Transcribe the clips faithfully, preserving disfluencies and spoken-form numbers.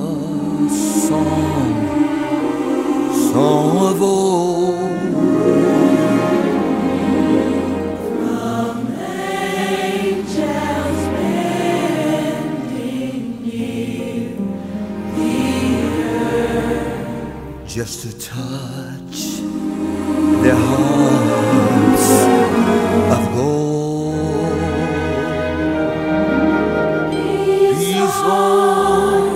song, song of old. From angels bending near the earth, just to touch their hearts of gold. Peace on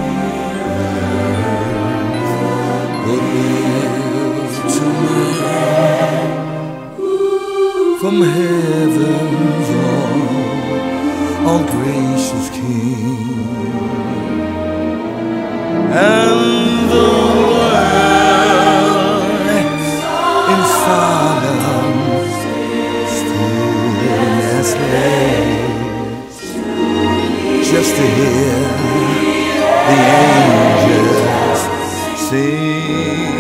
goodwill to man, from heaven's all, all gracious King, and the world in silence stillness lays, just to hear the angels sing.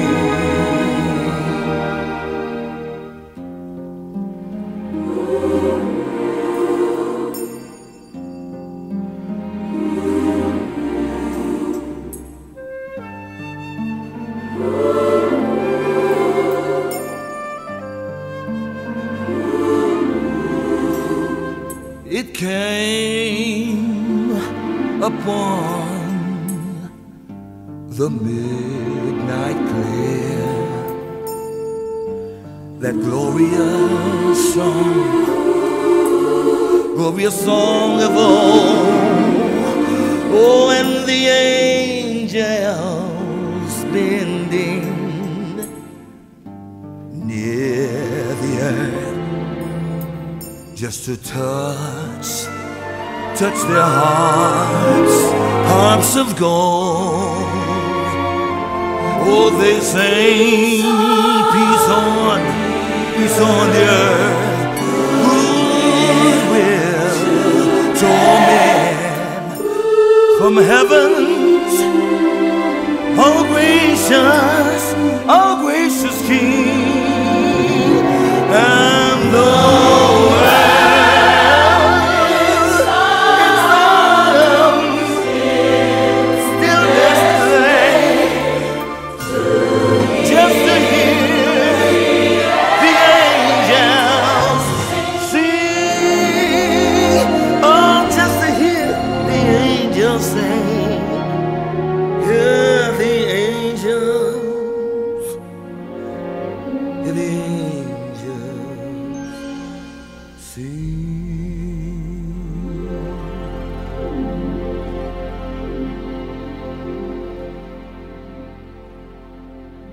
It came upon the midnight clear, that glorious song, glorious song of old. Oh, and the angels bending near the earth, just to touch, touch their hearts, hearts of gold. Oh, they sing, peace on, peace on the earth, goodwill to all men, from heavens, all gracious